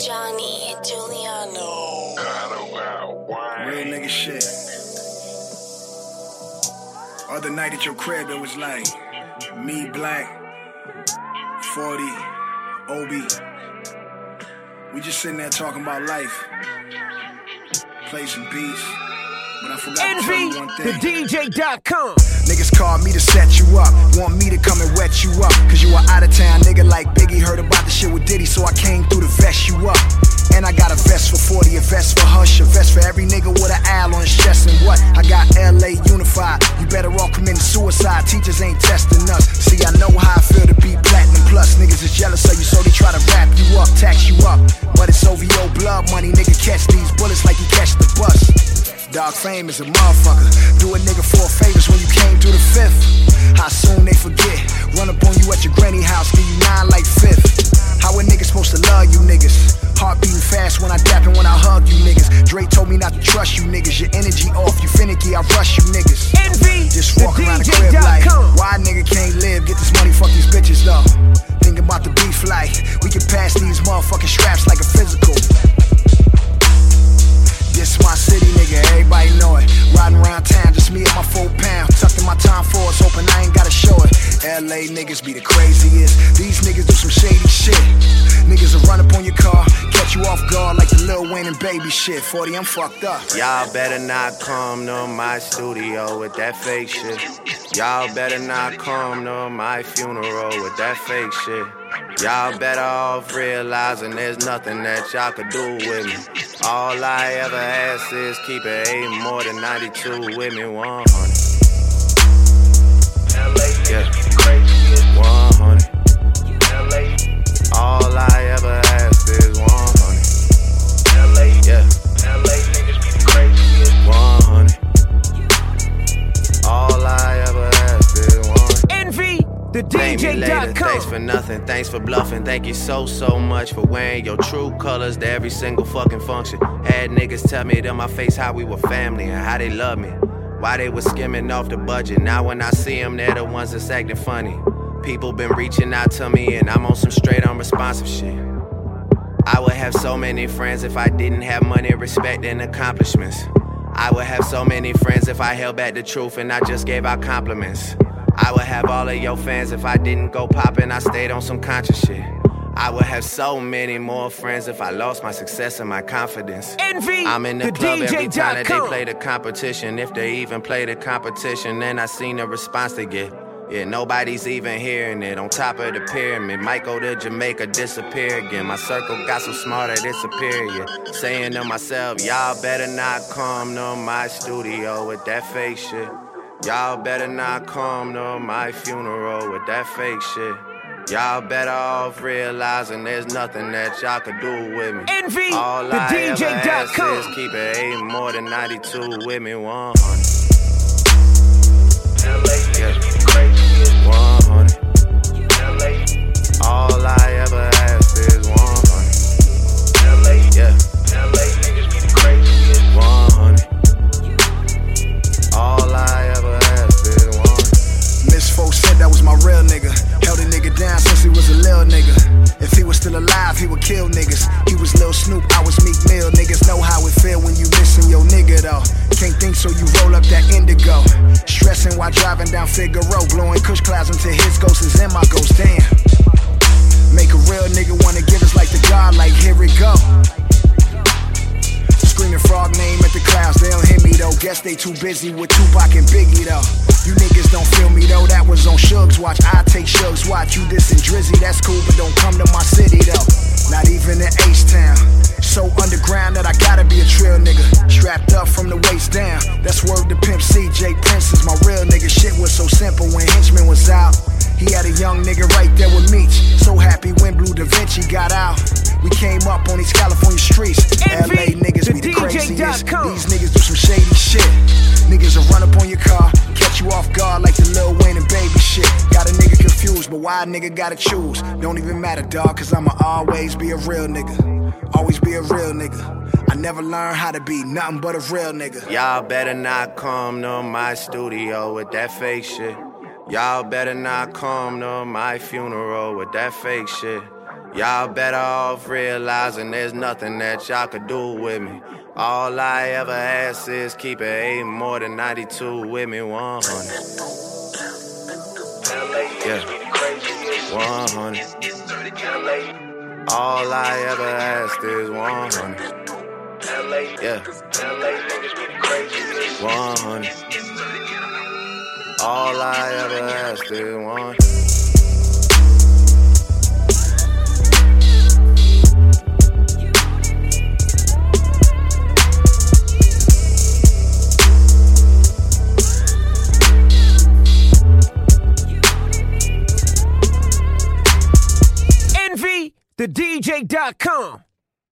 Johnny Giuliano. Real nigga shit. Other night at your crib, it was like me, Black, 40, Obi. We just sitting there talking about life. Play some beats. But I forgot to tell you one thing. EnvyTheDJ.com. Niggas called me to set you up, want me to come and wet you up. Cause you a out of town nigga like Biggie. Heard about the shit with Diddy, so I came through to vest you up. And I got a vest for 40, a vest for Hush, a vest for every nigga with an owl on his chest. And what? I got LA unified. You better off committing suicide. Teachers ain't testing us. See, I know how I feel to be platinum plus. Niggas is jealous of you, so they try to wrap you up, tax you up. But it's OVO blood money, nigga. Catch these bullets like you catch the bus. Dog fame is a motherfucker. Do a nigga 4 favors when you came through the 5th. How soon they forget? Run up on you at your granny house, give you 9 like 5th. How a nigga supposed to love you niggas? Heart beating fast when I dap and when I hug you niggas. Drake told me not to trust you niggas. Your energy off, you finicky, I rush you niggas. Just walk around the crib like, why a nigga can't live? Get this money, fuck these bitches though. Thinking about the beef like, we can pass these motherfucking straps like a physical. This my city, nigga, everybody know it. Riding around town, just me and my 4 pound. Tucked in my time force, hoping I ain't gotta show it. LA niggas be the craziest. These niggas do some shady shit. Niggas will run up on your car, catch you off guard like the Lil Wayne and Baby shit. 40, I'm fucked up. Y'all better not come to my studio with that fake shit. Y'all better not come to my funeral with that fake shit. Y'all better off realizing there's nothing that y'all could do with me. All I ever ask is keep it 8 more than 92 with me, 100. Yeah, 100. All I ever ask is 100. Yeah, 100. All I ever ask is 100. EnvyTheDJ.com. Thanks for nothing, thanks for bluffing. Thank you so much for wearing your true colors to every single fucking function. Had niggas tell me to my face how we were family and how they love me. Why they was skimming off the budget. Now when I see them, they're the ones that's acting funny. People been reaching out to me and I'm on some straight unresponsive shit. I would have so many friends if I didn't have money, respect, and accomplishments. I would have so many friends if I held back the truth and I just gave out compliments. I would have all of your fans if I didn't go poppin', I stayed on some conscious shit. I would have so many more friends if I lost my success and my confidence. I'm in the club every time that they play the competition. If they even play the competition, then I seen the response they get. Yeah, nobody's even hearing it. On top of the pyramid, might go to Jamaica, disappear again. My circle got so smart that it's superior. Saying to myself, y'all better not come to my studio with that fake shit. Y'all better not come to my funeral with that fake shit. Y'all better off realizing there's nothing that y'all could do with me. All I ever ask is keep it 8 more than 92 with me, 100. Yeah, 100. All I ever ask is 100. Yeah, 100. All I ever ask is 100. Miss Folk said that was my real nigga. Held a nigga down since he was a lil nigga. If he was still alive, he would kill niggas. He was Lil Snoop, I was Meek Mill. Niggas know how it feel when you missing your nigga though. Can't think so you roll up that indigo. Stressing while driving down Figaro. Blowing kush clouds until his ghost is in my ghost, damn. Make a real nigga wanna give us like the God, like here we go. Screaming frog name at the clouds, they don't hear me though. Guess they too busy with Tupac and Biggie though. You niggas don't feel me though, that was on Shug's watch. I take Shug's watch, you dissing Drizzy, that's cool, but don't come to my city though. Not even in H-Town. So underground that I gotta be a trill nigga. Strapped up from the waist down. That's word to Pimp C, J Prince is my real nigga. Shit was so simple when Henchman was out. He had a young nigga right there with Meech. So happy when Blue Da Vinci got out. We came up on these California streets. LA niggas be the craziest. These niggas do some shady shit. Niggas will run up on your car, catch you off guard like the Lil Wayne and Baby shit. Got a nigga confused, but why a nigga gotta choose? Don't even matter, dog, cause I'ma always be a real nigga. Always be a real nigga. I never learned how to be nothing but a real nigga. Y'all better not come to my studio with that fake shit. Y'all better not come to my funeral with that fake shit. Y'all better off realizing there's nothing that y'all could do with me. All I ever ask is keep it 8 more than 92 with me, 100. Yeah, 100. All I ever asked is 100. Yeah, 100. All I ever asked is 100. TheDJ.com.